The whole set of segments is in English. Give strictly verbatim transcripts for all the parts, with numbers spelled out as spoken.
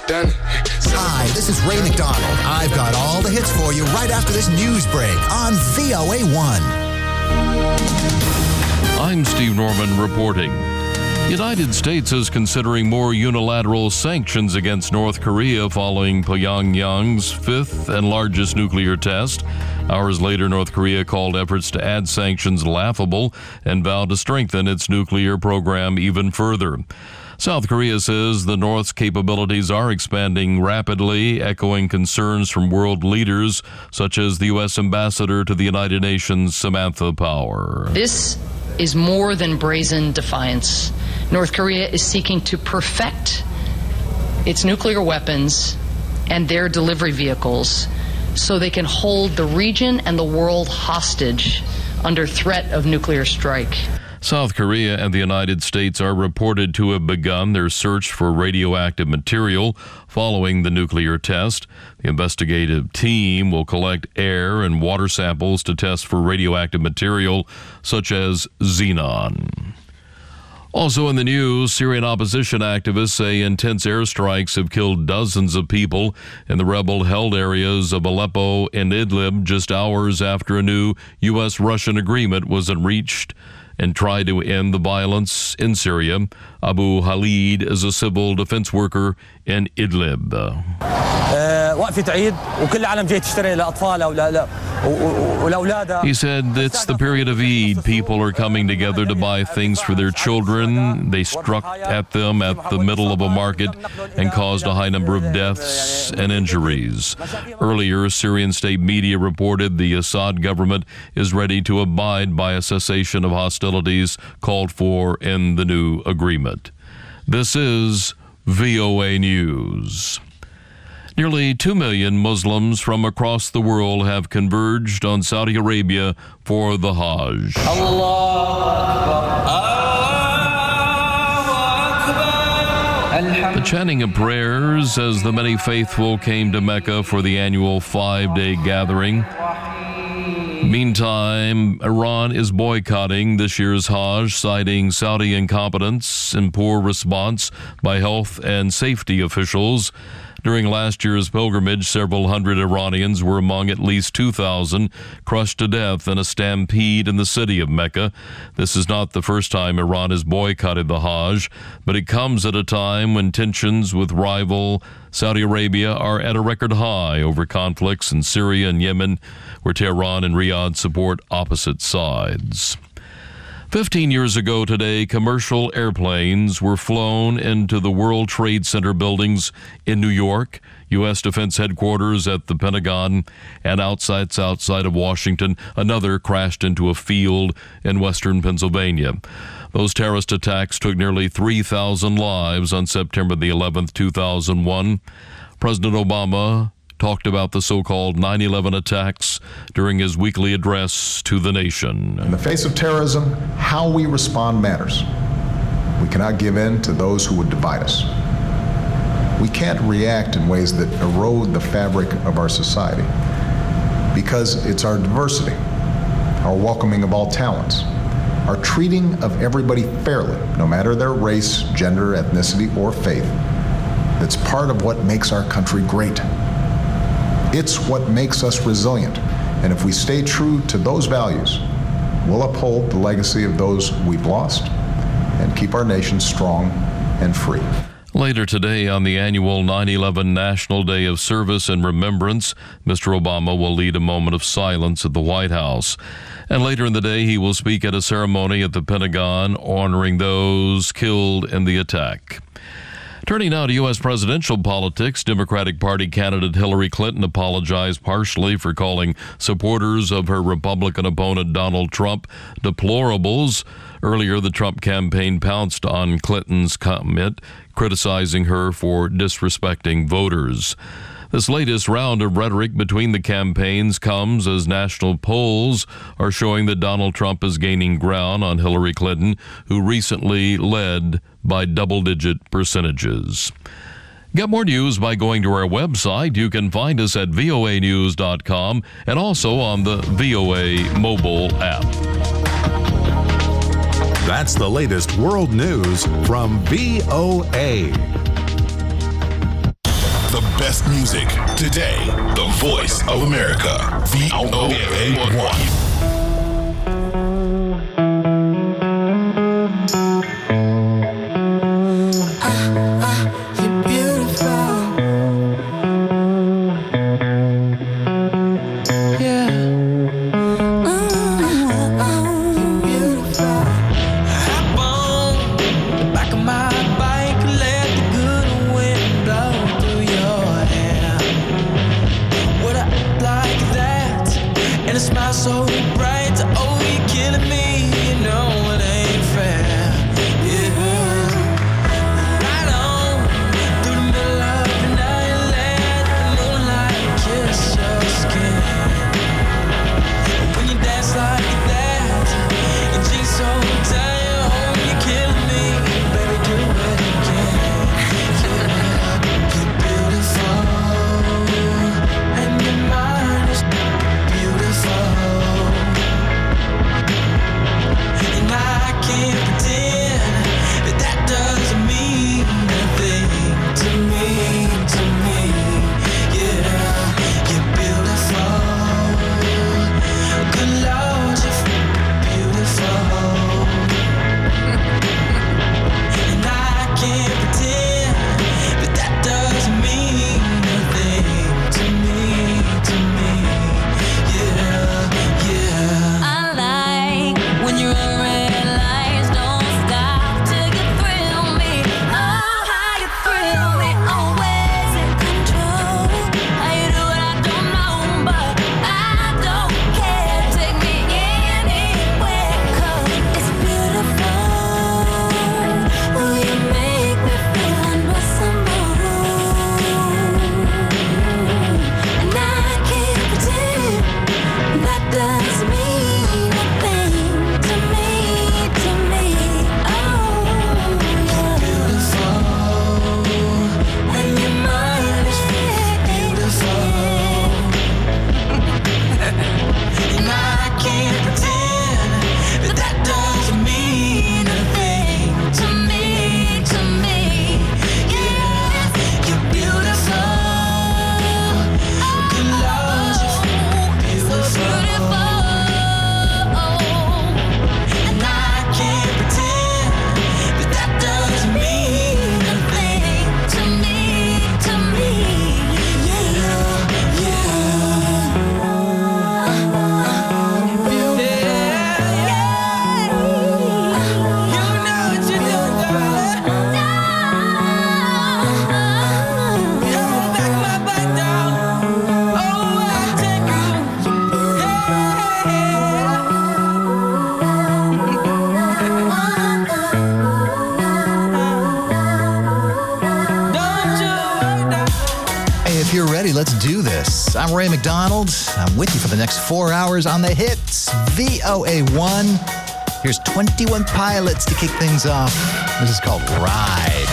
done. Hi, this is Ray McDonald. I've got all the hits for you right after this news break on V O A one. I'm Steve Norman reporting. United States is considering more unilateral sanctions against North Korea following Pyongyang's fifth and largest nuclear test. Hours later, North Korea called efforts to add sanctions laughable and vowed to strengthen its nuclear program even further. South Korea says the North's capabilities are expanding rapidly, echoing concerns from world leaders such as the U S Ambassador to the United Nations, Samantha Power. This is more than brazen defiance. North Korea is seeking to perfect its nuclear weapons and their delivery vehicles so they can hold the region and the world hostage under threat of nuclear strike. South Korea and the United States are reported to have begun their search for radioactive material following the nuclear test. The investigative team will collect air and water samples to test for radioactive material such as xenon. Also in the news, Syrian opposition activists say intense airstrikes have killed dozens of people in the rebel-held areas of Aleppo and Idlib just hours after a new U S Russian agreement was reached and tried to end the violence in Syria. Abu Khalid is a civil defense worker in Idlib. He said it's the period of Eid. People are coming together to buy things for their children. They struck at them at the middle of a market and caused a high number of deaths and injuries. Earlier, Syrian state media reported the Assad government is ready to abide by a cessation of hostilities called for in the new agreement. This is V O A News. Nearly two million Muslims from across the world have converged on Saudi Arabia for the Hajj. The chanting of prayers as the many faithful came to Mecca for the annual five-day gathering. Meantime, Iran is boycotting this year's Hajj, citing Saudi incompetence and poor response by health and safety officials. During last year's pilgrimage, several hundred Iranians were among at least two thousand crushed to death in a stampede in the city of Mecca. This is not the first time Iran has boycotted the Hajj, but it comes at a time when tensions with rival Saudi Arabia are at a record high over conflicts in Syria and Yemen, where Tehran and Riyadh support opposite sides. Fifteen years ago today, commercial airplanes were flown into the World Trade Center buildings in New York, U S Defense Headquarters at the Pentagon, and outside outside of Washington. Another crashed into a field in western Pennsylvania. Those terrorist attacks took nearly three thousand lives on September the eleventh, two thousand one. President Obama talked about the so-called nine eleven attacks during his weekly address to the nation. In the face of terrorism, how we respond matters. We cannot give in to those who would divide us. We can't react in ways that erode the fabric of our society, because it's our diversity, our welcoming of all talents, our treating of everybody fairly, no matter their race, gender, ethnicity, or faith, that's part of what makes our country great. It's what makes us resilient. And if we stay true to those values, we'll uphold the legacy of those we've lost and keep our nation strong and free. Later today, on the annual nine eleven National Day of Service and Remembrance, Mister Obama will lead a moment of silence at the White House. And later in the day, he will speak at a ceremony at the Pentagon honoring those killed in the attack. Turning now to U S presidential politics, Democratic Party candidate Hillary Clinton apologized partially for calling supporters of her Republican opponent Donald Trump deplorables. Earlier, the Trump campaign pounced on Clinton's comment, criticizing her for disrespecting voters. This latest round of rhetoric between the campaigns comes as national polls are showing that Donald Trump is gaining ground on Hillary Clinton, who recently led by double-digit percentages. Get more news by going to our website. You can find us at V O A news dot com and also on the V O A mobile app. That's the latest world news from V O A. the best music. Today, the voice of America, V O A one. Let's do this. I'm Ray McDonald. I'm with you for the next four hours on the hits, V O A one. Here's twenty-one Pilots to kick things off. This is called Ride.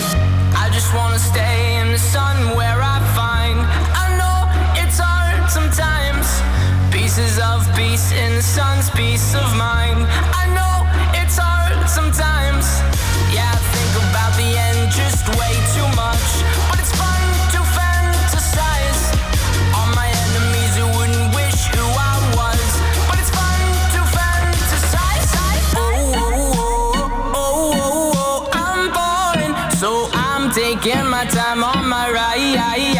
I just want to stay in the sun where I find. I know it's hard sometimes. Pieces of peace in the sun's peace of mind. I know it's hard sometimes. Yeah, I think about the end just way too much. But it's fun to fantasize. All my enemies who wouldn't wish who I was. But it's fun to fantasize. Oh, oh, oh, oh, oh, oh, I'm boring. So I'm taking my time on my ride.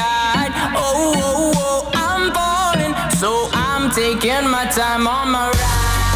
Oh, oh, oh, I'm boring. So I'm taking my time on my ride.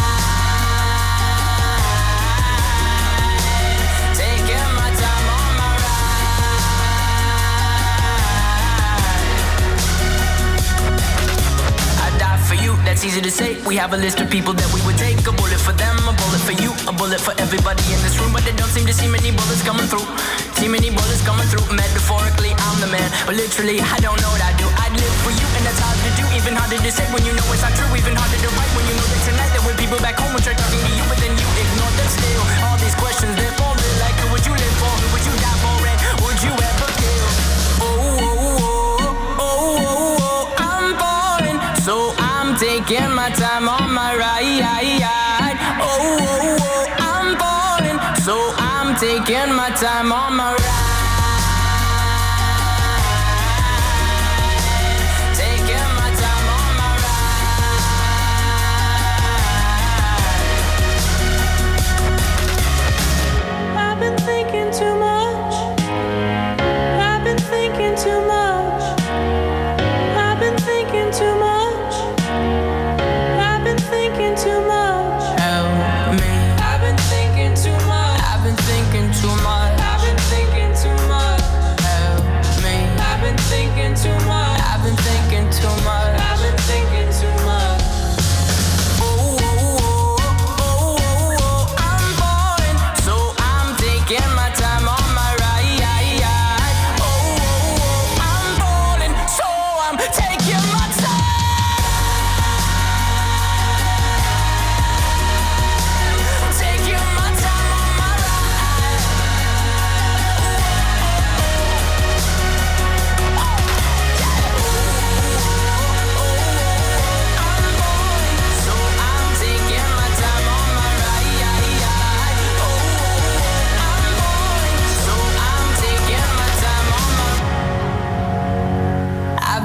That's easy to say. We have a list of people that we would take. A bullet for them, a bullet for you, a bullet for everybody in this room. But they don't seem to see many bullets coming through. See many bullets coming through. Metaphorically, I'm the man, but literally, I don't know what I do. I'd live for you, and that's hard to do. Even harder to say when you know it's not true. Even harder to write when you know that tonight there were people back home who tried talking to you, but then you ignore them still. All these questions, they're falling like, who would you live for? Who would you die for? And would you ever kill? Oh, oh, oh, oh, oh, oh, I'm boring, so I'm taking my time on my ride. Oh, oh, oh, I'm boring, so I'm taking my time on my ride.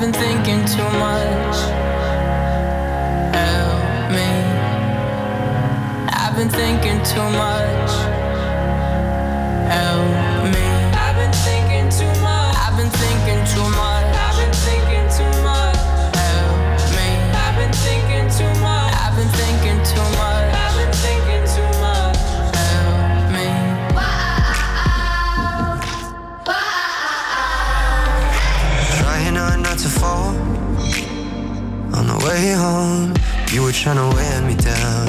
been thinking too much. Help me. I've been thinking too much. Help me. I've been thinking too much. I've been thinking too much. I've been thinking too much. Help me. I've been thinking too much. I've been thinking too much. I've been thinking too much. Help me. Trying hard not to fall. On the way home, you were trying to wear me down,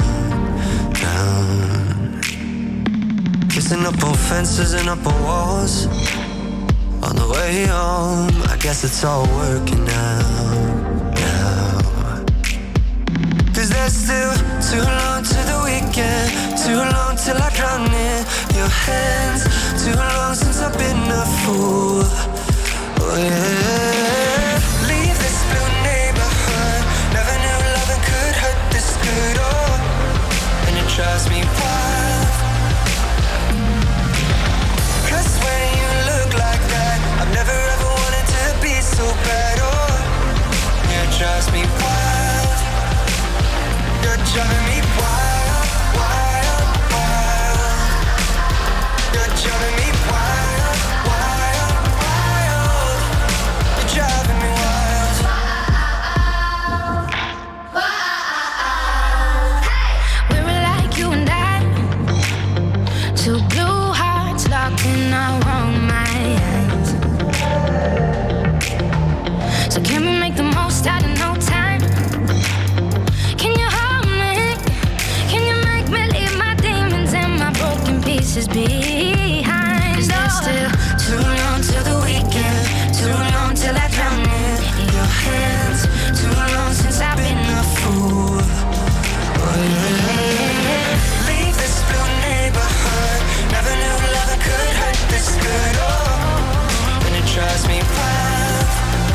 down. Kissing up on fences and up on walls. On the way home, I guess it's all working out now. Cause there's still too long to the weekend, too long till I drown in your hands, too long since I've been a fool. Oh yeah. Leave this blue neighborhood, never knew loving could hurt this good. Oh, and it drives me wild. Cause when you look like that, I've never ever wanted to be so bad. Oh, yeah, it drives me wild. You're driving me wild, wild, wild. You're driving me wild, wild, wild. You're driving me wild. We were like you and I, two blue hearts locked in our own minds. So can we make the most out of no time? Can you hold me? Can you make me leave my demons and my broken pieces behind? Is there still too long till the weekend? Too long till I drown in your hands. Too long since I've been a fool. Oh, yeah. Leave this blue neighborhood, never knew loving could hurt this good. Oh, and it drives me wild.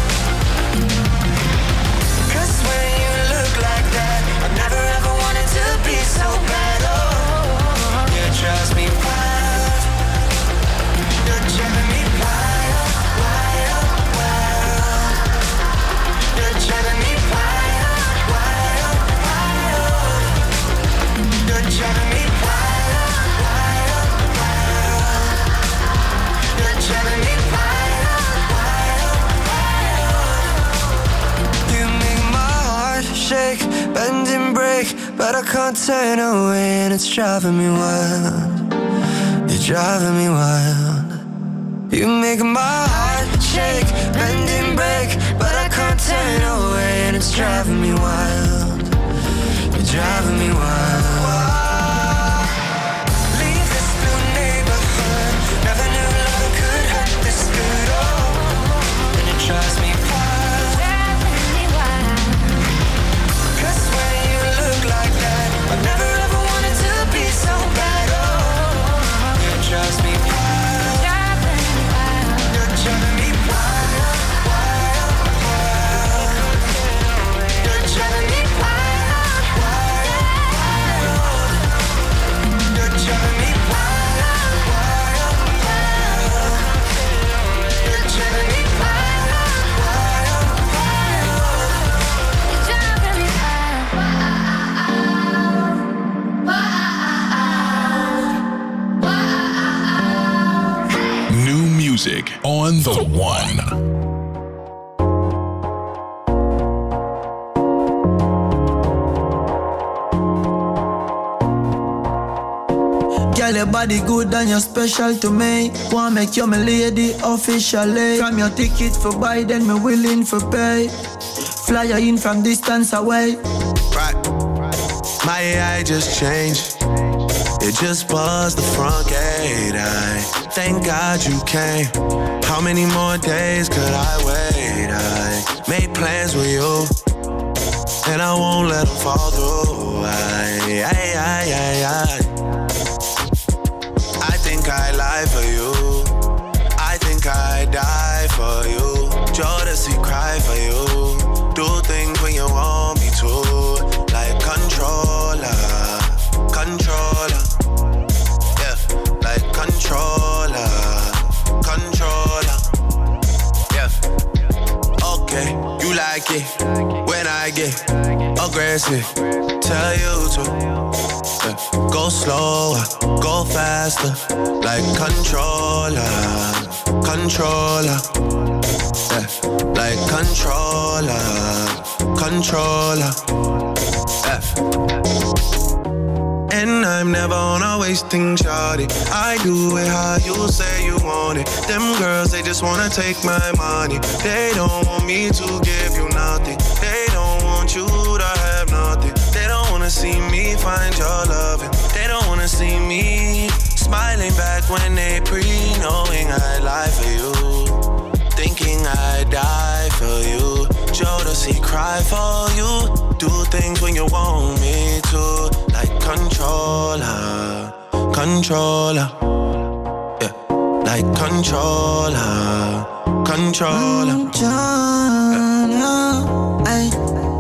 Cause when you look like that, I've never ever wanted to be so bad. Oh, yeah, it drives me wild. You're driving me wild, wild, wild. You're driving me wild, wild, wild. You're driving me wild, wild, wild. You're driving me wild, wild, wild. You make my heart shake, bend and break, but I can't turn away, and it's driving me wild. You're driving me wild. You make my heart shake, bend and break, but I can't turn away, and it's driving me wild. You're driving me wild. Leave this blue neighborhood, never knew love could hurt this good. Oh, and it drives me wild. Driving me wild. Cause when you look like that, I've never ever wanted to be so bad. Oh, it drives me wild. Driving me wild. You're driving me wild, wild, wild. You're driving me wild, wild, wild. You're driving me wild, wild, wild. You're driving me wild, wild, wild. Driving me New music on the one. Girl, your body good and you're special to me. Wanna make you my lady officially. From your ticket for buy, then me willing for pay. Fly you in from distance away. Right. My A I just changed. It just buzzed the front gate. I thank God you came. How many more days could I wait? I made plans with you, and I won't let them fall through. I, I, I, I, I. I think I lie for you. I think I die for you. Jodeci cry for you. Do things when you want me to. Like controller, controller. Yeah, like controller, controller. Yeah, okay. like it when I get aggressive. Tell you to yeah. Go slower, go faster, like controller, controller, yeah. Like controller, controller, yeah. And I'm never on a wasting shawty. I do it how you say you want it. Them girls, they just wanna take my money. They don't want me to give you nothing. They don't want you to have nothing. They don't wanna see me find your loving. They don't wanna see me smiling back when they pre-knowing I lie for you, thinking I die for you. Jodeci cry for you. Do things when you want me to, like controller, controller, yeah, like controller, controller. Controller, ay.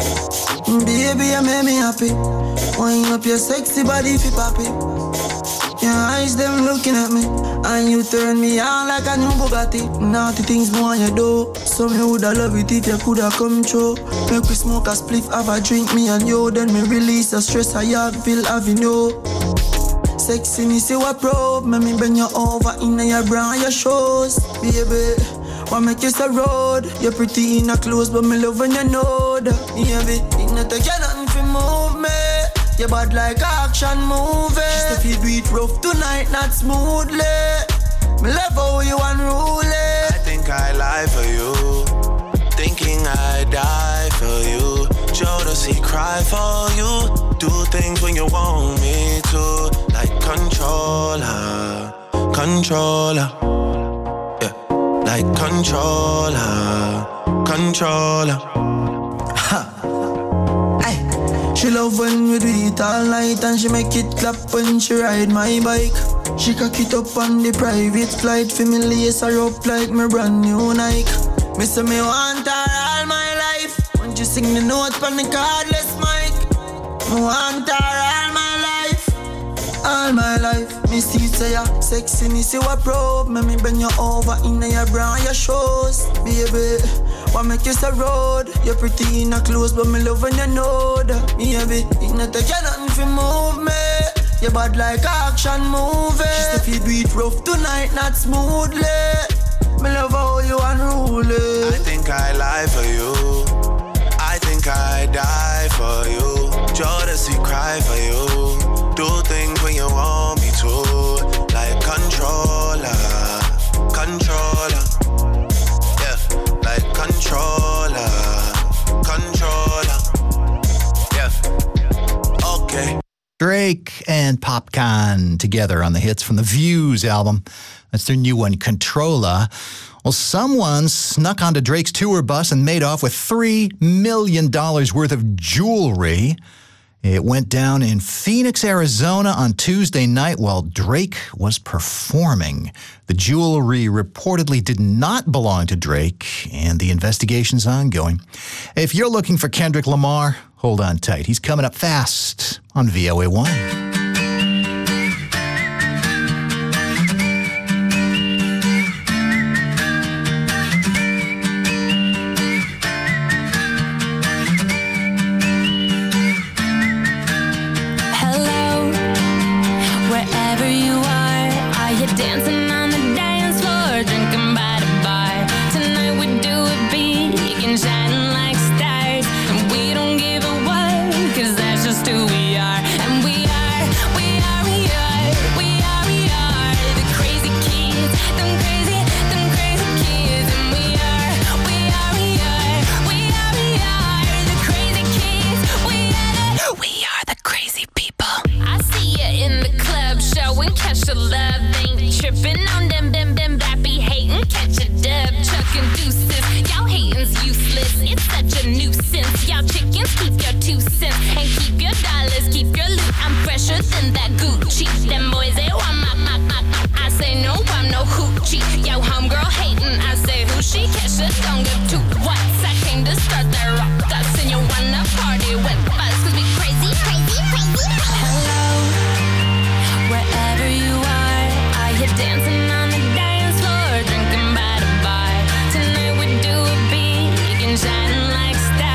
Baby, you make me happy. Wind up your sexy body fi poppy. Your eyes them looking at me, and you turn me on like a new Bugatti. Naughty things more you do, so me woulda love it if you coulda come true. Make we smoke a spliff, have a drink, me and you. Then me release the stress I have, feel having you. Sexiness you a probe, make me bend you over in your bra and your shoes. Baby, wanna make you a road. You're pretty in a clothes, but me love when you know that. Baby, it not take you nothing fi move me. You bad like action movie. Just if you do it rough tonight, not smoothly. Me love how you unruly. I think I lie for you, thinking I die for you. Jodeci cry for you. Do things when you want me to, like controller, controller, yeah, like controller, controller. Ha. She love when we do it all night, and she make it clap when she ride my bike. She cock it up on the private flight, for me lace her up like my brand new Nike. Me say me want her all my life. Won't you sing the note on the cardless mic? Me want her all my life, all my life. Me see say ya sexiness you a probe. Me me bend you over in your bra and your shoes, baby. Wanna make you a road. You're pretty in a clothes, but me love when you know that. Baby, it not take you nothing fi move me. You bad like action movie. Just if you do it rough tonight, not smoothly. Me love how you unruly. I think I lie for you. I think I die for you. Jodeci cry for you. Do things when you want me to, like controller, controller. Like controller, controller, yeah, okay. Drake and Popcaan together on the hits from the Views album. That's their new one, Controller. Well, someone snuck onto Drake's tour bus and made off with three million dollars worth of jewelry. It went down in Phoenix, Arizona on Tuesday night while Drake was performing. The jewelry reportedly did not belong to Drake, and the investigation's ongoing. If you're looking for Kendrick Lamar, hold on tight. He's coming up fast on V O A one. Shine like stars.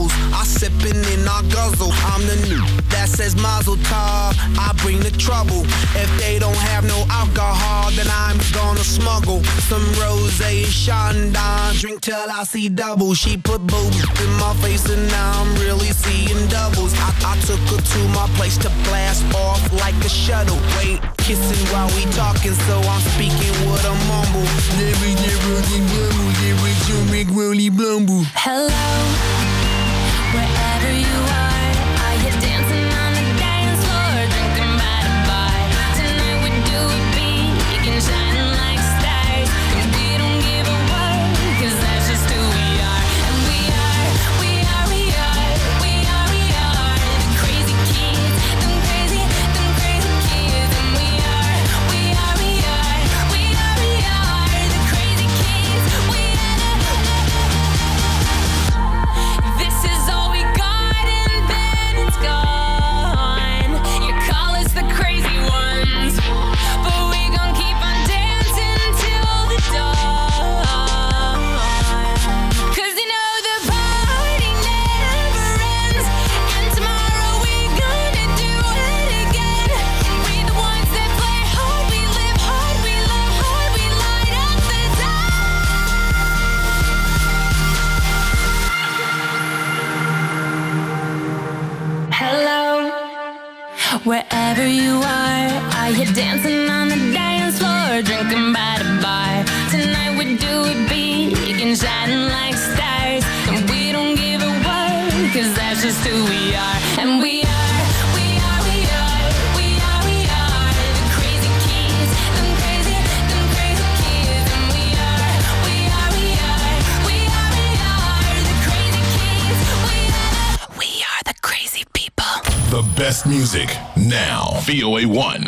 bubbles. I sippin' and I guzzle. I'm the new that says Mazel Tov. I bring the trouble. If they don't have no alcohol, then I'm gonna smuggle some rosé and Chandon. Drink till I see double. She put boobs in my face and now I'm really seeing doubles. I, I took her to my place to blast off like a shuttle. Wait, kissing while we talking, so I'm speaking with a mumble. Hello, wherever you are, are you dancing on the dance floor, drinking by the bar? Tonight we do it big and shining like stars, and we don't give a word, 'cause that's just who we are. And we are, we are, we are, we are, we are the crazy kids, them crazy, them crazy kids. And we are, we are, we are, we are, we are the crazy kids. We are the This is all we got and then it's gone. You call us the crazy ones, but we gon' keep on dancing till the dawn. 'Cause you know the party never ends, and tomorrow we gonna do it again. We the ones that play hard, we live hard, we love hard, we light up the Hello, wherever you are, are you dancing on the dance floor, drinking by the bar? Tonight we do it big and shining like stars, and we don't give a word, 'cause that's just who we are. And we are, we are, we are, we are, we are the crazy kids, them crazy, them crazy kids. And we are, we are, we are, we are, we are the crazy kids. We are, we are the crazy people. The best music now. V O A one.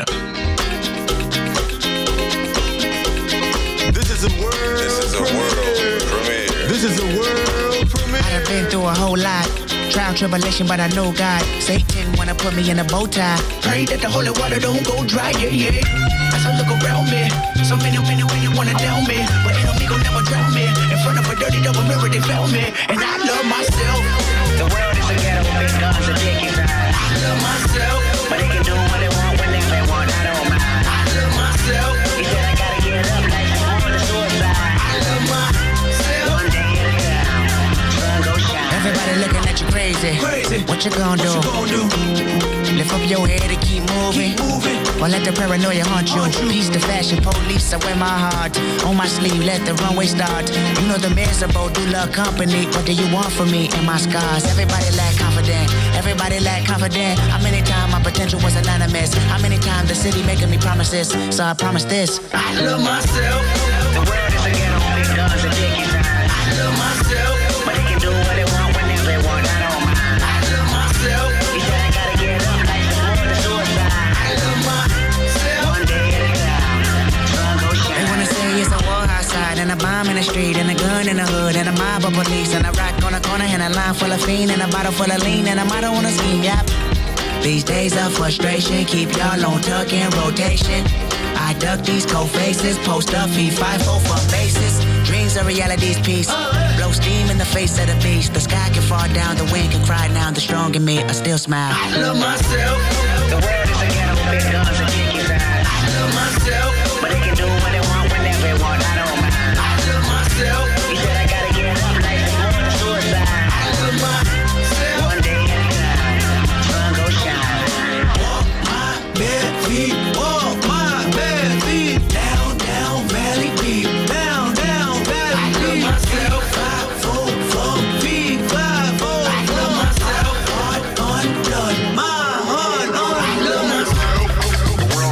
This is a world. This is a world premiere. This is a world premiere. I've been through a whole lot. Trial, tribulation, but I know God. Satan wanna put me in a bow tie. Pray that the holy water don't go dry, yeah, yeah. As I look around me, so many, many, many wanna down me, but enemy gon' never drown me. In front of a dirty double mirror, they found me, and I love myself. The world is a ghetto with big guns and dick inside. I love myself, but they can do what they want whenever they want. I don't mind. I love myself. He said I gotta get up like before the suicide. I love myself. One day at a time, sun go shine. Everybody looking at you crazy. Crazy. What you gonna do? What you gonna do? Lift up your head and keep moving. Keep moving. Or let the paranoia haunt you. Haunt you. Peace the fashion police, I wear my heart on my sleeve, let the runway start. You know the miserable do love company. What do you want from me and my scars? Everybody lack confident. Everybody lack confident. How many times my potential was anonymous? How many times the city making me promises? So I promise this. I love myself. The world is a ghetto with big guns and dick inside. I love myself. But they can do what they want whenever they want. I don't mind. I love myself. He said I gotta get up like before the suicide. I love myself. One day at a time, sun go shine. They wanna say it's a war outside, and a bomb in the street, and a gun in the hood, and a mob of police, and a rock on the corner, and a line full of fiend, and a bottle full of lean, and a motto on a scheme, yep. These days of frustration keep y'all on tuck in rotation. I duck these cold faces, post up, feed five four for bases. Dreams are reality's piece. Blow steam in the face of the beast. The sky can fall down, the wind can cry now. The strong in me, I still smile. I love myself. The world is a ghetto with big guns and dick inside. I love myself. But they can do what they want whenever they want. I don't mind. I love myself. He said I gotta get up like before the suicide. I love myself. One day at a time, sun go shine. Walk my bare feet, walk my bare feet. Down, down, valley deep. Down, down, valley I love deep. myself. Five, four, four, feet, five, four, I love myself. heart on blood, my heart on I love blood. myself. The world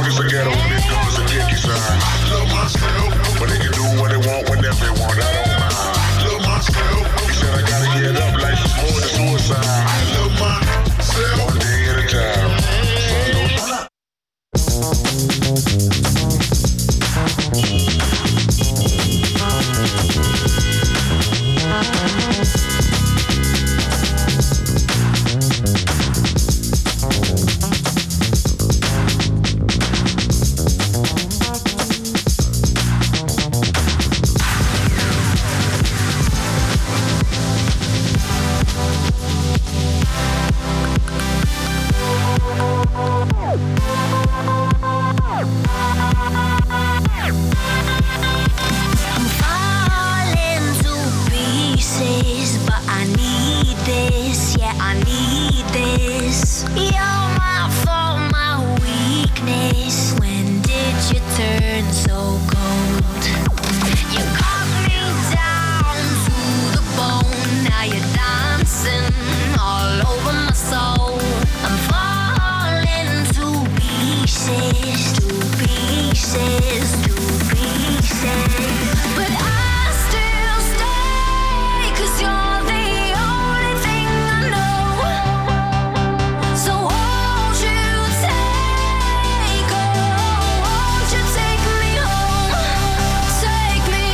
turned so cold. You cut me down to the bone. Now you're dancing all over my soul. I'm falling to pieces, to pieces, to pieces. But I still stay, 'cause you're the only thing I know. So won't you take, oh, won't you take me home? Take me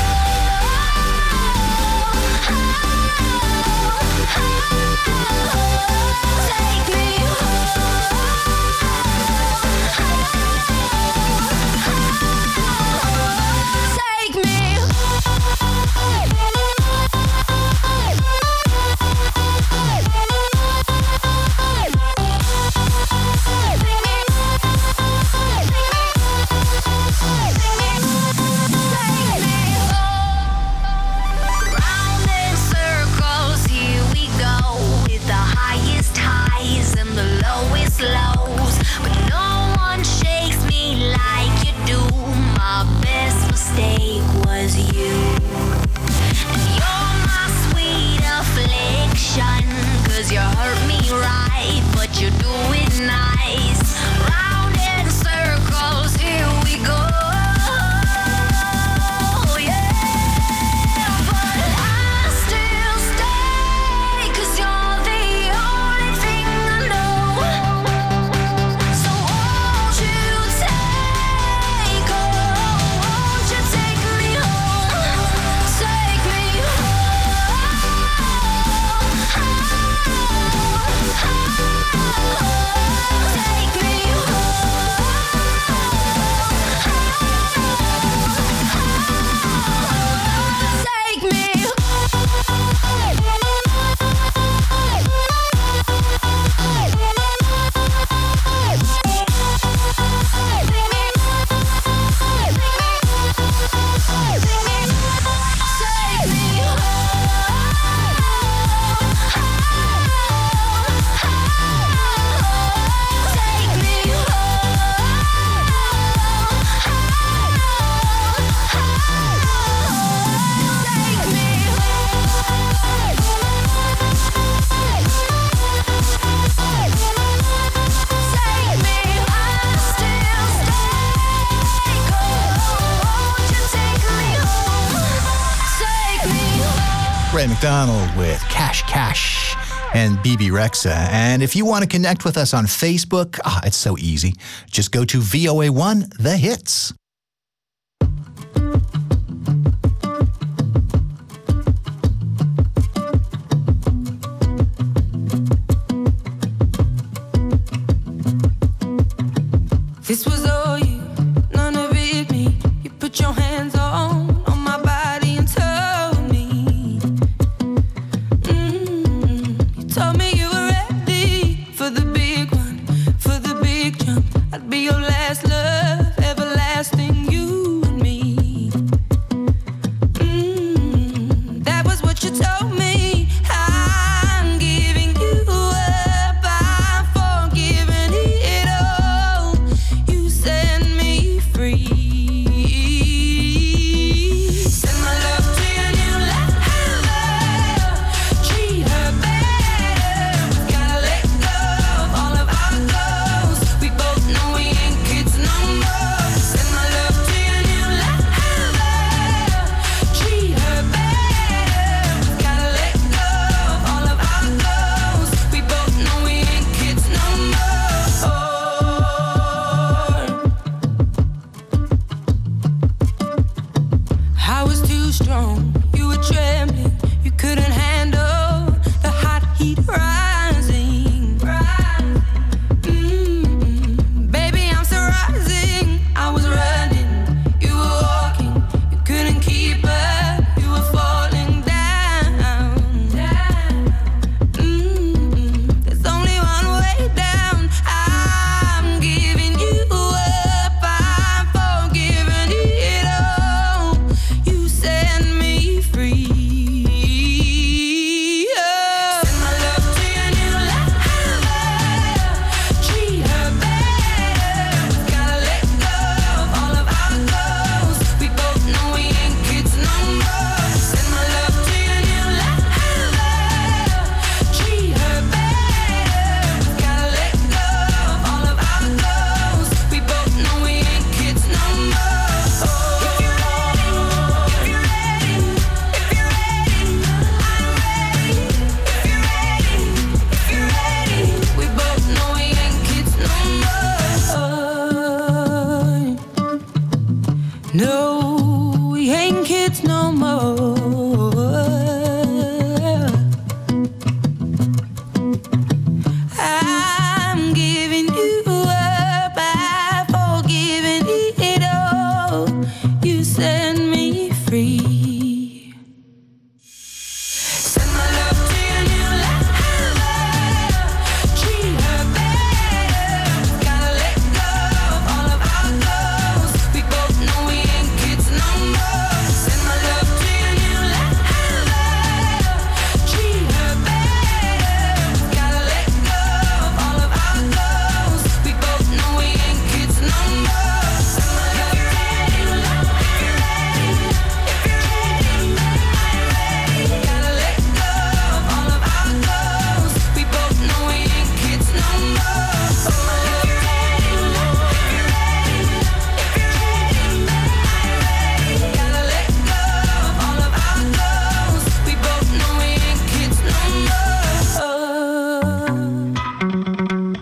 Take me Take me Round in circles, here we go, with the highest highs and the lowest lows. But no one shakes me like you do. My best mistake was you. And you're my sweet affliction, 'cause you hurt me right, but you do it nice. Round in circles, here we go. Yeah, but I still stay, 'cause you're the only thing I know. So won't you take, oh, won't you take me home? Take me Take me Take me Ray McDonald with Cash Cash and B B Rexa. And if you want to connect with us on Facebook, ah, it's so easy. Just go to V O A one The Hits. This was all you, none of it me. You put your hands on, on my body and told me. Mm, you told me you were ready for the big one, for the big jump. I'd be your last love, everlasting, you and me. Mm, that was what you told me. I'm giving you up, I'm forgiving it all. You set me free. Send my love to your new lover. Treat her better. We gotta let go of all of our goals. We both know we ain't kids no more. Send my love to your new lover. Treat her better. We gotta let go of all of our goals. We both know we ain't kids no more. I was too strong, you were trembling, you couldn't handle the hot heat rising. Mm, baby, I'm still rising. I was running, you were walking, you couldn't keep up, you were falling down. Mm, there's only one way down. I'm giving you up, I'm forgiving it all. You set me free. No, we ain't kids no more. I'm giving you up, I've forgiven it all. You set me free. Send my love to your new lover. Treat her better. Gotta let go of all of our goals. We both know we ain't kids no more. Send my love to your new lover. Treat her better. Gotta let go of all of our goals. We both know we ain't kids no more. Send my love to your new lover. If you're ready, if you're ready, I'm ready. Gotta let go of all of our goals. We both know we ain't kids no more. Send my love to your new lover. If you're ready, if you're ready, I'm ready. Gotta let go of all of our goals. We both know we ain't kids no more.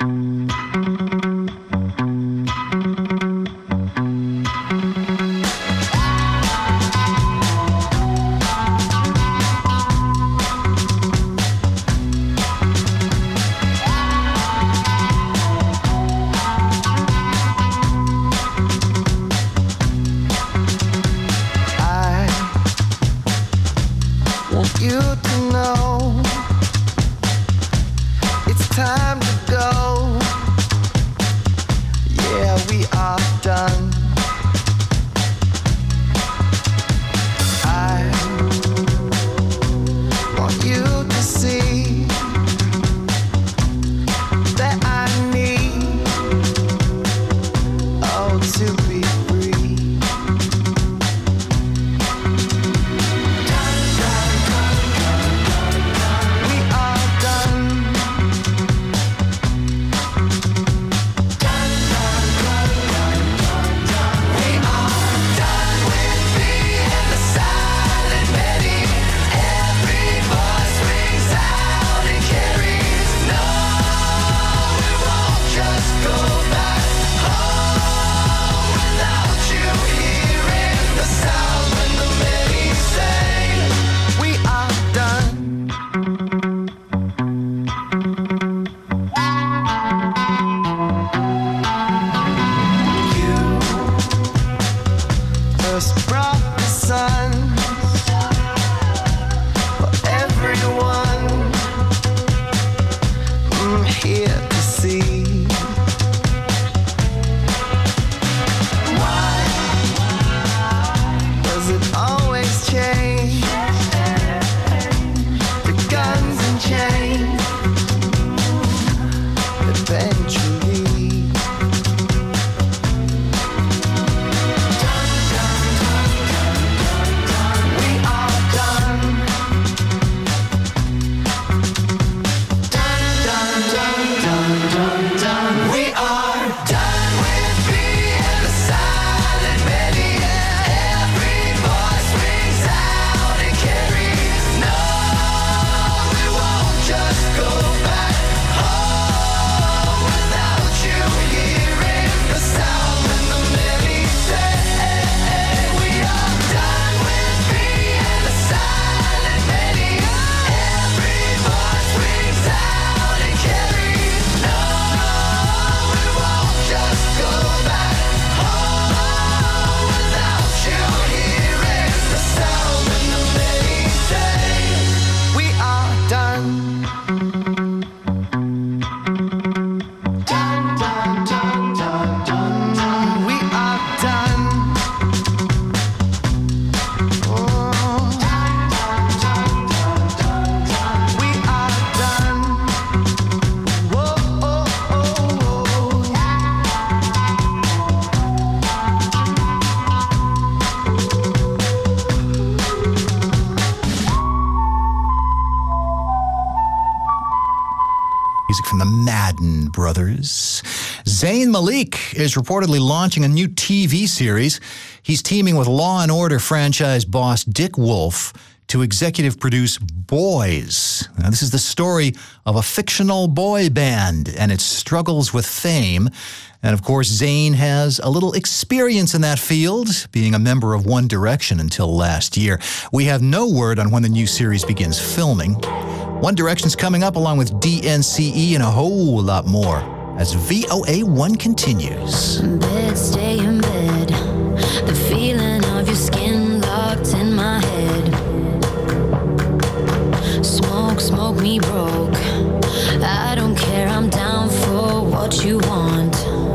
I want you to know it's time to go. Yeah, we are done. I want you to see that I need, oh, to be free. We are done. We are done with being the silent Betty. Every voice rings out and carries. No, we won't just go back home without you hearing the sound when the many say we are done. You first brought the sun for everyone mm, here to see. Why does it always change? The guns and chains eventually. We are done. Done, done, done, done, done, done. We are done with being the silent Betty. Every voice rings out and carries. No, we won't just go back home without you hearing the sound when the many say we are done with being the silent Betty. Every voice rings out and carries. No, we won't just go back home without you hearing the sound when the many say we are done. Done, done, done, done, done, done. We are done. Oh. Done, done, done, done, done, done. We are done. Whoa, oh, oh, oh. Music from the Madden Brothers. Zayn Malik is reportedly launching a new T V series. He's teaming with Law and Order franchise boss Dick Wolf to executive produce Boys. Now, this is the story of a fictional boy band and its struggles with fame And of course, Zayn has a little experience in that field, being a member of One Direction until last year. We have no word on when the new series begins filming. One Direction's coming up along with D N C E and a whole lot more as V O A one continues. Bed, stay in bed. The feeling of your skin locked in my head. Smoke, smoke me broke. I don't care, I'm down for what you want.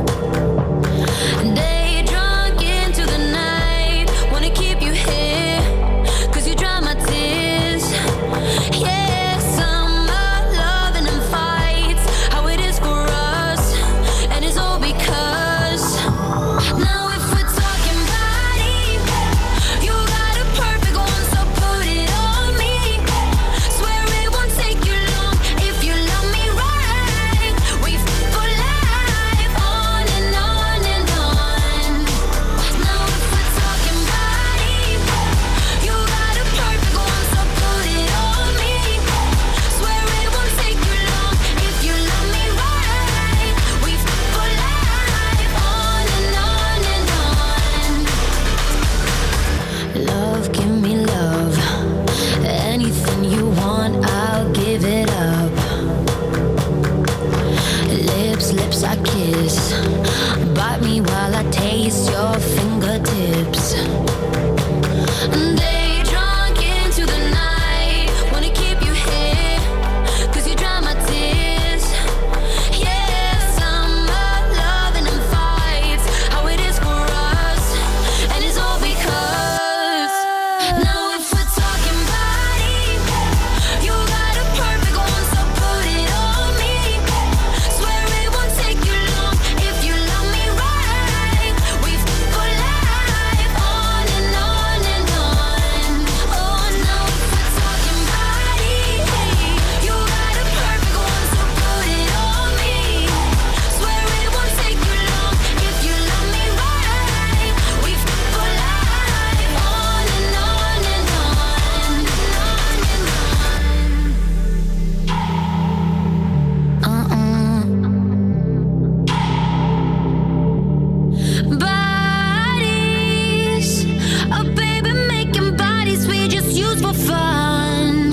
Day drunk into the night. Wanna keep you here, cause you dry my tears. Yeah, summer loving and fights. How it is for us, and it's all because now if we're talking body, you got a perfect one, so put it on me. Swear it won't take you long if you love me right. We f- for life, on and on and on. Now if we're talking body, you got a perfect one, so put it on me. Swear it won't take you long if you love me right. We f- for life, on and on and on. Love, give me love. Anything you want, I'll give it up. Lips, lips I kiss. Bite me while I taste your fingertips. Day drunk into the night. Wanna keep you here, cause you dry my tears. Yeah, summer loving and fights. How it is for us, and it's all because now if we're talking body, you got a perfect one, so put it on me. Swear it won't take you long if you love me right. We f- for life, on and on and on. Oh, now if we're talking body, you got a perfect one, so put it on me. Swear it won't take you long if you love me right. We f- for life, on and on and on. Bodies, oh baby, making bodies we just use for fun.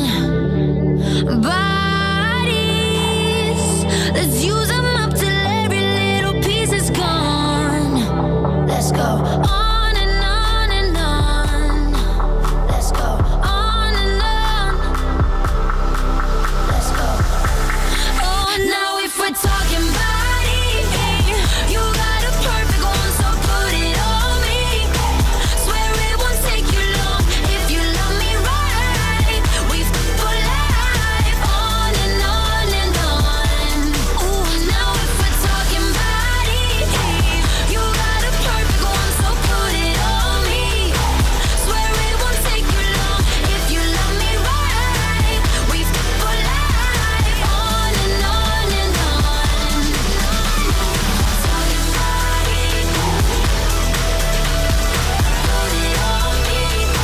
Bodies, let's use them up till every little piece is gone. Let's go on and on and on. Let's go on and on. Let's go. Oh, now if we're talking body, you got a perfect one, so put it on me. Swear it won't take you long if you love me right. We f- for life, on and on and on. Ooh, now if we're talking body, you got a perfect one, so put it on me. Swear it won't take you long if you love me right. We f- for life, on and on and on. Talking body, put it on me.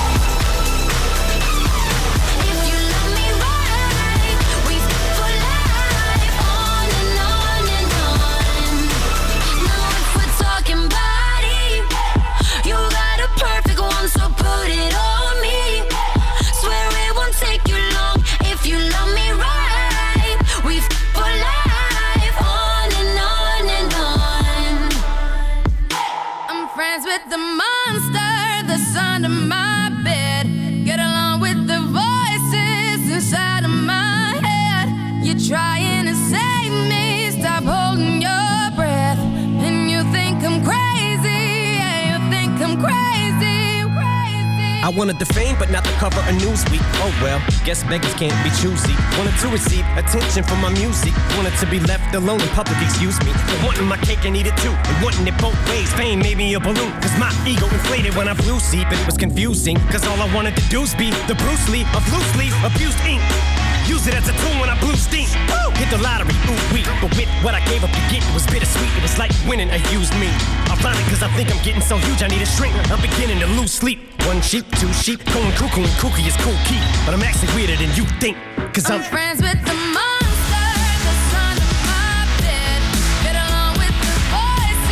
If you love me right, we f- for life, on and on and on. Now if we're talking body, you got a perfect one, so put it on me. Swear it won't take you long if you love me right. We f- for life, on and on and on. I'm friends with the monster that's under my bed. Get along with the voices inside of my head. You're trying to save me, stop holding your breath. And you think I'm crazy, yeah, you think I'm crazy, crazy. I wanted the fame, but not the cover of Newsweek. Oh well, guess beggars can't be choosy. Wanted to receive attention from my music. Wanted to be left alone in public, excuse me. But wanting my cake and eat it too. And wanting it both ways. Fame made me a balloon. Cause my ego inflated when I flew see. But it was confusing. Cause all I wanted to do was be the Bruce Lee of loosely abused ink. Use it as a tool when I blew steam. Woo! Hit the lottery, ooh wee. But with what I gave up to get, it was bittersweet. It was like winning a used me. Ironic, cause I think I'm getting so huge, I need a shrink. I'm beginning to lose sleep. One sheep, two sheep, going cuckoo and kooky is cool key. But I'm actually weirder than you think. Cause I'm, I'm friends with the monster that's under my bed. Get along with the voices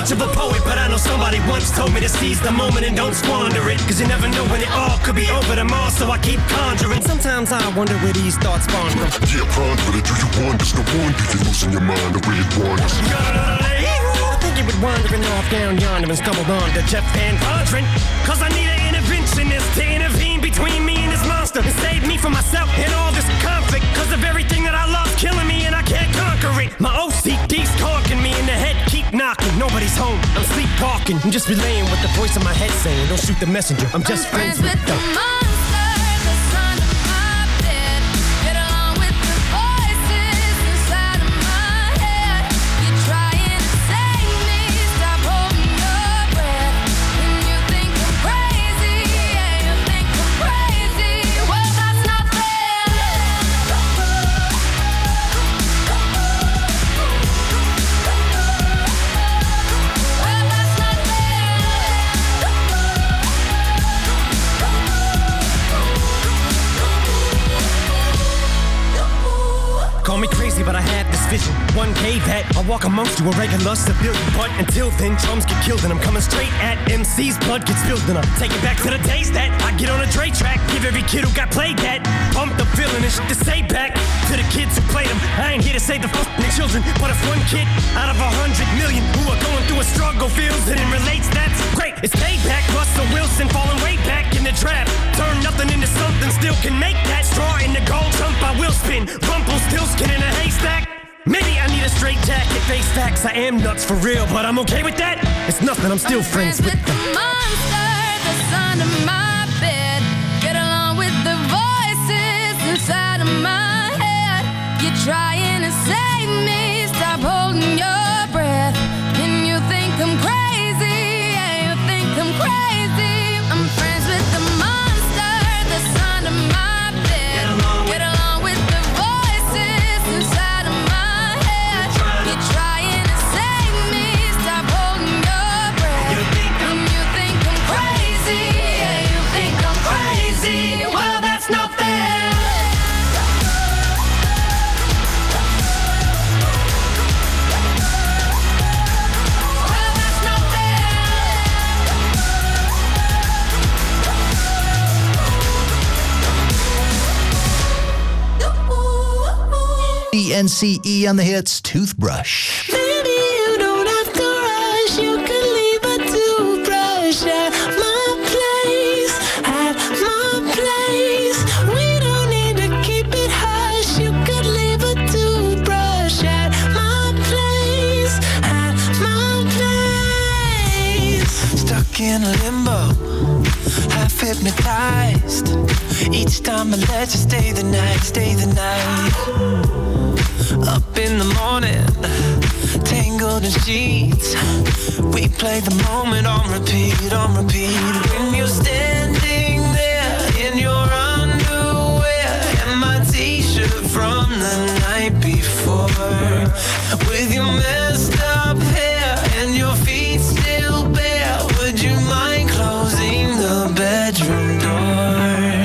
much of a poet, but I know somebody once told me to seize the moment and don't squander it. Cause you never know when it all could be over tomorrow, so I keep conjuring. Sometimes I wonder where these thoughts spawn from. Yeah, ponder it. Do you wonder? No wonder you're losing your mind the way it wanders. I think you would wandering off down yonder and stumbled on to Jeff Van Vondren. Cause I need an interventionist to intervene between me and this monster and save me from myself and all this conflict. Cause of everything that I love's killing me and I can't conquer it. My O C D's talking me in the head, keep knocking. Nobody's home, I'm sleepwalking. I'm just relaying what the voice in my head saying. Don't shoot the messenger, I'm just I'm friends, friends with with the the monster that's under my bed. Get along with the voices inside of my head. You're trying to save me, stop holding your breath. And you think I'm crazy, yeah, you think I'm crazy. Well, that's not fair. Well, that's not Call me crazy, but I had this vision. One day that I'll walk amongst you, a regular civilian. But until then, drums get killed and I'm coming straight at M C's. Blood gets spilled and I take it back to the days that I get on a Dre track. Give every kid who got played that. Pump the feeling and shit to say back to the kids who played them. I ain't here to save the fucking children, but if one kid out of a hundred million who are going through a struggle feels it and relates, that's great. It's payback. Russell Wilson falling way back in the trap. Turn nothing into something, still can make that straw in the gold jump. I will spin. Rumpelstiltskin in a haystack. Maybe I need a straight jacket, face facts. I am nuts for real, but I'm okay with that. It's nothing, I'm still I'm friends, friends with with the monster that's under my bed. Get along with the voices inside of my head. You're trying to save me, stop holding your breath. And you think I'm crazy, yeah, you think I'm crazy. I'm friends with the monster that's under my bed. Get along with the voices inside of my head. You're trying to save me, stop holding your breath. And you think I'm crazy, yeah, you think I'm crazy. Well, that's not fair. Well, that's not D N C E on the hits, Toothbrush. Maybe you don't have to rush. You could leave a toothbrush at my place, at my place. We don't need to keep it hush. You could leave a toothbrush at my place, at my place. Stuck in limbo, half hypnotized. Each time I let you stay the night, stay the night. Up in the morning, tangled in sheets. We play the moment on repeat, on repeat. When you're standing there in your underwear and my t-shirt from the night before, with your messed up hair and your feet still bare, would you mind closing the bedroom door?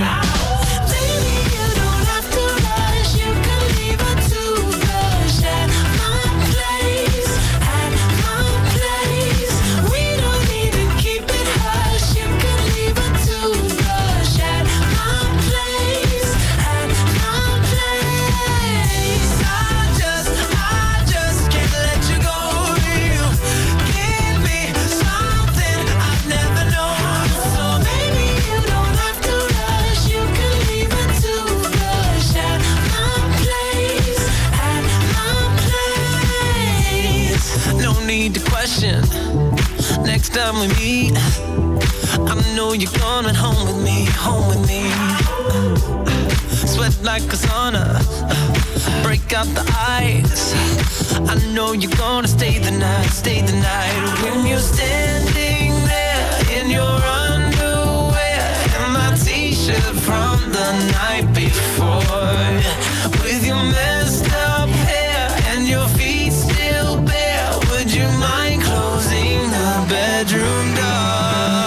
Next time we meet, I know you're coming home with me, home with me. Sweat like a sauna, break out the ice. I know you're gonna stay the night, stay the night. When you're standing there in your underwear and my t-shirt from the night before, with your messed up hair and your feet still bare, would you mind closing the bedroom door?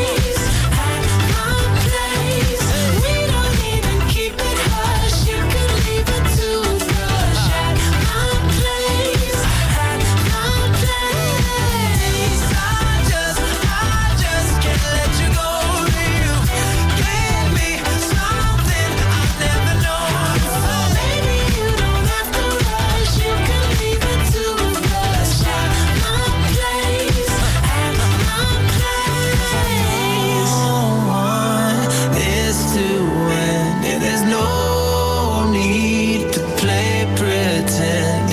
You could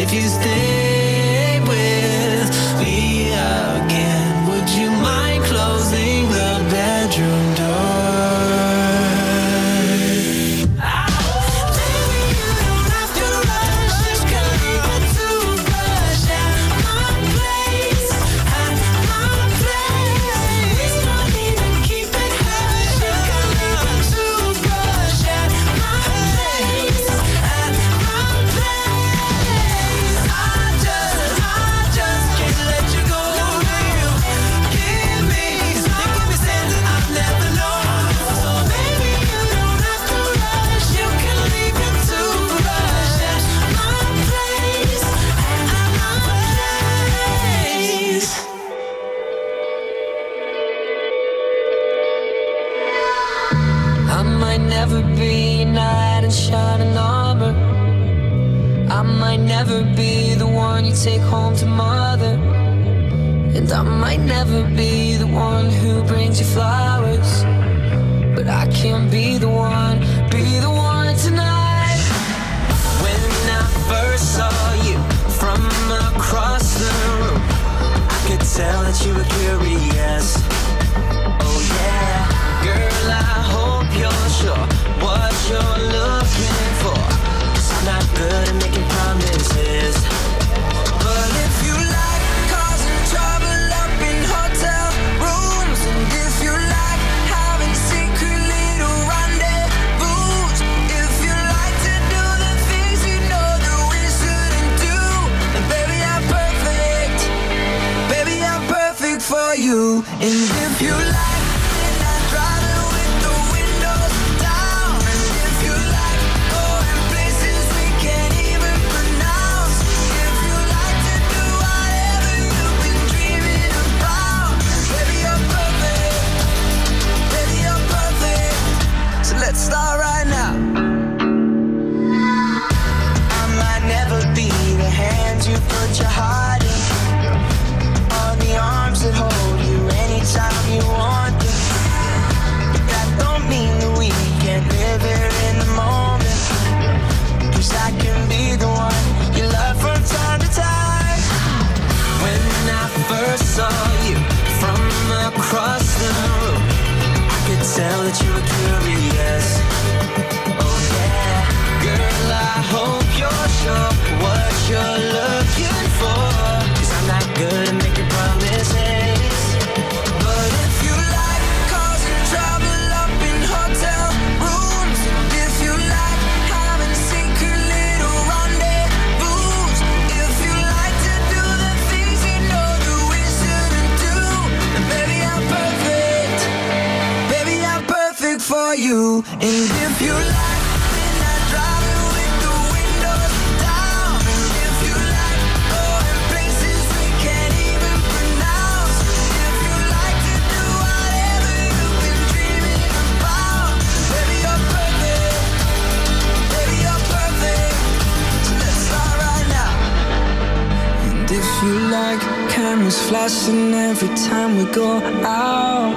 if you stay with me again, would you mind closing the bedroom door? Never be the one you take home to mother, and I might never be the one who brings you flowers, but I can be the one, be the one tonight. When I first saw you from across the room, I could tell that you were curious. Oh yeah, girl, I hope you're sure what you're looking for, 'cause I'm not good at making promises. But if you like causing trouble up in hotel rooms, and if you like having secret little rendezvous, if you like to do the things you know that we shouldn't do, then baby, I'm perfect. Baby, I'm perfect for you. And if you like, then I drive it with the windows down. And if you like going places we can't even pronounce, if you like to do whatever you've been dreaming about, baby, you're perfect. Baby, you're perfect. So let's start right now. I might never be the hand you put your heart in, or the arms that hold you anytime you want them. But that don't mean that we can't live here in the moment, 'cause I can be the one you love from time to time. When I first saw you from across the room, I could tell that you were curious. Oh yeah, girl, I hope you're sure what you're looking for, 'cause I'm not good at making promises. But if you like causing trouble up in hotel rooms, and if you like having secret little rendezvous, if you like to do the things you know that we shouldn't do, then baby, I'm perfect. Baby, I'm perfect for you. And if you like, then I drive it with the windows down. And if you like going places we can't even pronounce, if you like to do whatever you've been dreaming about, baby, you're perfect. Baby, you're perfect. So let's start right now. And if you like cameras flashing every time we go out,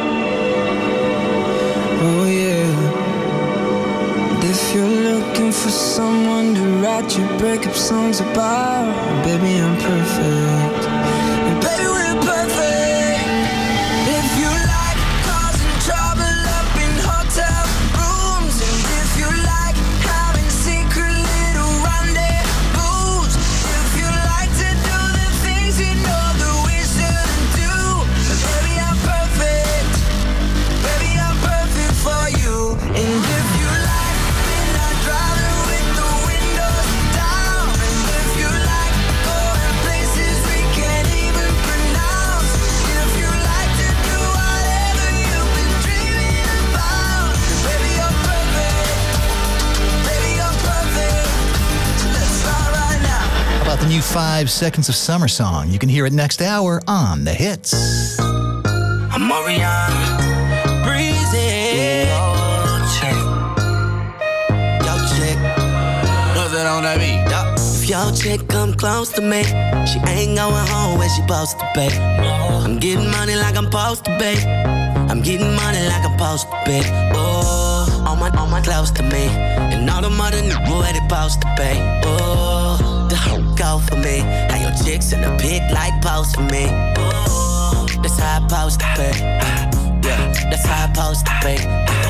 oh yeah. And if you're looking for someone to write your breakup songs about, baby, I'm perfect. And baby, we're perfect. If you like causing trouble up in hotel rooms, and if you like having secret little rendezvous, if you like to do the things you know that we shouldn't do, then baby, I'm perfect. Baby, I'm perfect for you. And if you like, then I drive it with the windows down. And if you like going places we can't even pronounce, if you like to do whatever you've been dreaming about, then baby, you're perfect. Baby, you're perfect. So let's start right now. How about the new Five Seconds of Summer song? You can hear it next hour on The Hits. I'm Mariana, breezy. Yo, check. Yo, check. Nothing on that beat. If your chick come close to me, she ain't going home where she supposed to be. I'm getting money like I'm supposed to be. I'm getting money like I'm supposed to be. Oh, all my, all my close to me, and all the mother knew where they supposed to be. Oh. Go for me. How your chicks in the pic like pose for me. That's how I post to be. Yeah, that's how I post to be.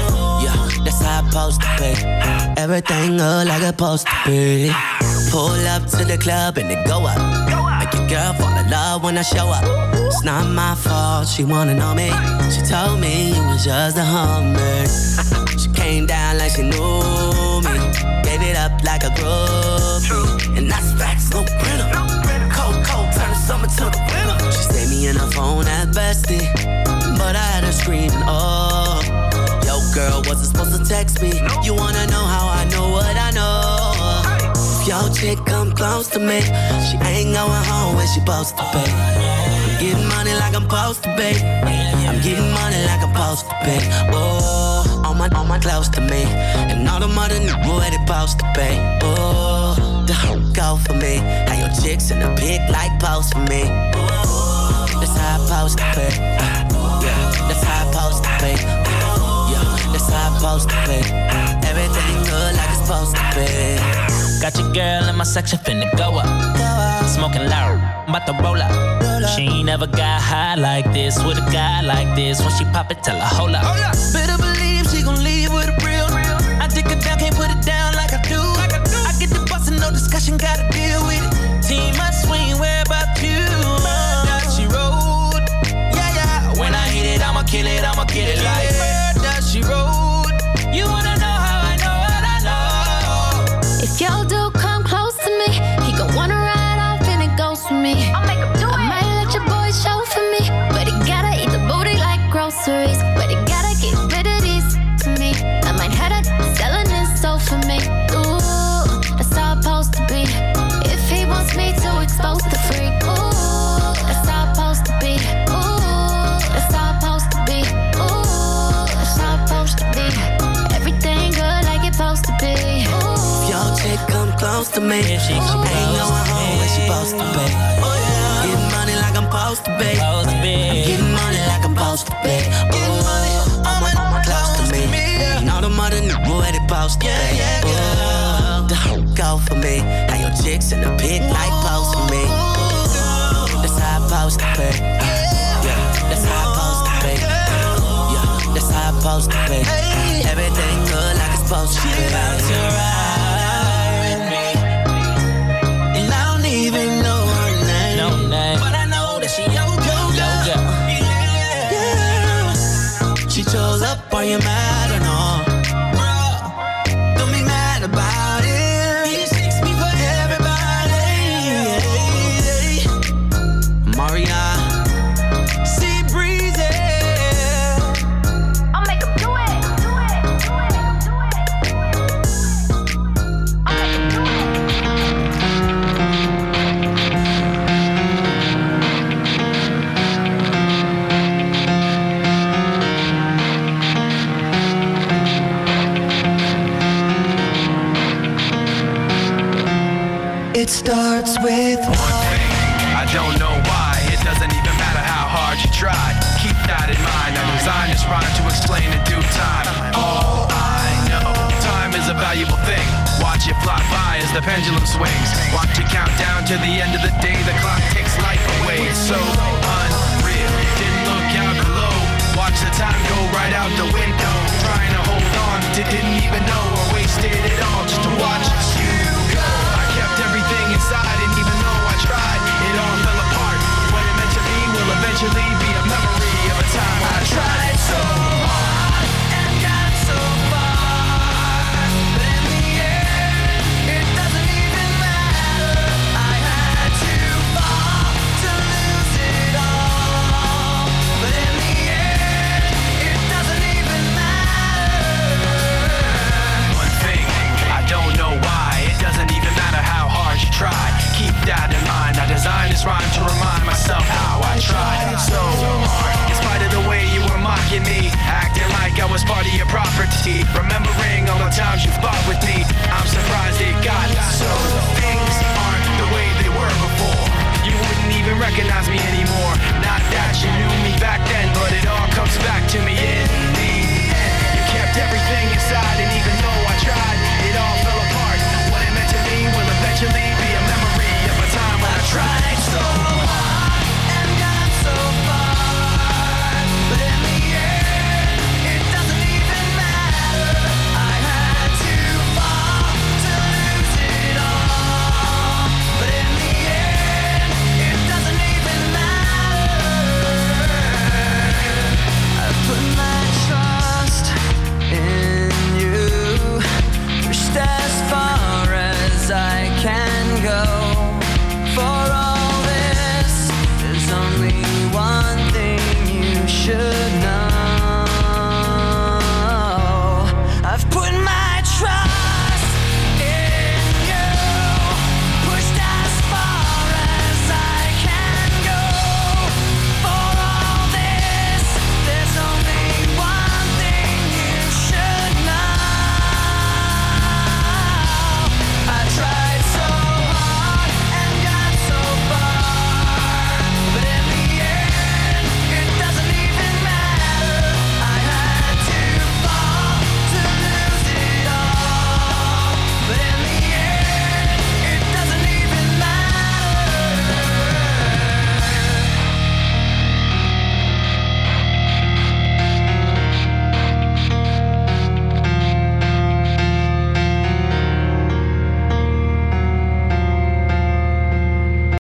Yeah, that's how I post to be. Everything look like it's supposed to be. Pull up to the club and it go up. Make your girl fall in love when I show up. It's not my fault, she wanna know me. She told me you was just a hummer. She came down like she knew me. Gave it up like a groupie. And that's facts, no printer. Cold, cold, turn the summer to the winter. She saved me in her phone at bestie, but I had her screaming, oh. Yo, girl, wasn't supposed to text me. You wanna know how I know what I know? If your chick come close to me, she ain't going home when she supposed to be. I'm getting money like I'm supposed to be. I'm getting money like I'm supposed to be. Oh, all my, all my close to me, and all the mother niggas where they supposed to be. Oh, the hoe go for me. How your chicks in the pic like pose for me. That's how I supposed to be. Yeah, that's how I supposed to be. Yeah, that's how I supposed to be. Everything good like it's supposed to be. Got your girl in my section finna go up. Smoking loud, I'm about to roll up. She ain't never got high like this with a guy like this. When she pop it, tell her hold up. Better believe she gon' leave with a real. I dick her down, can't put it down like I do. I get the bus and no discussion, gotta deal with it. Team, I swing, where about you? That she rode. Yeah, yeah. When I hit it, I'ma kill it, I'ma get it like that she rode. You wanna know how I know what I know? If your dude come close to me, he gon' wanna ride off and it goes for me. I'll make him do it. I might let your boy show for me, but he gotta eat the booty like groceries. But he gotta get rid of these to me. I might have to selling his soul for me. Ooh, that's how it's supposed to be. If he wants me to expose the freak. Ooh, that's how it's supposed to be. Ooh, that's how it's supposed to be. Ooh, that's how it's supposed to be. Everything good like it's supposed to be. Ooh. Your chick come close to me. She ain't going home when she supposed to be. Getting money like I'm supposed to be. I'm getting money like I'm supposed to be. Oh, all my, all my close to me. And all the mother niggas where they supposed to be. Oh, the hoe go for me. How your chicks in the pic like pose for me. That's how I supposed to be. Yeah, that's how I supposed to be. Yeah, that's how I supposed to be. Everything good like it's supposed to be. And I don't even know her name. No name. But I know that she your girl. Yeah. Yeah. She chose up, are you mad or no? Bro, don't be mad about it. He shakes me for everybody. Maria. See breezy. I'll make him do it. Do it. Do it. Do it. I'll make him do it. It starts with one thing. I don't know why. It doesn't even matter how hard you try. Keep that in mind. I designed this rhyme to explain in due time. All I know, time is a valuable thing. Watch it fly by as the pendulum swings. Watch it count down to the end of the day. The clock takes life away. It's so unreal. Didn't look out below. Watch the time go right out the window. Trying to hold on, didn't even know or wasted it all just to watch you go. I kept everything inside, and even though I tried, it all fell apart. What it meant to be will eventually be a memory of a time I tried so hard and got so far, but in the end, it doesn't even matter. I had to fall to lose it all, but in the end, it doesn't even matter. One thing, I don't know why. It doesn't even matter how hard you try. Keep that in mind. I designed this rhyme to remind myself how I tried so hard. In spite of the way you were mocking me, acting like I was part of your property, remembering all the times you fought with me, I'm surprised it got so. Things aren't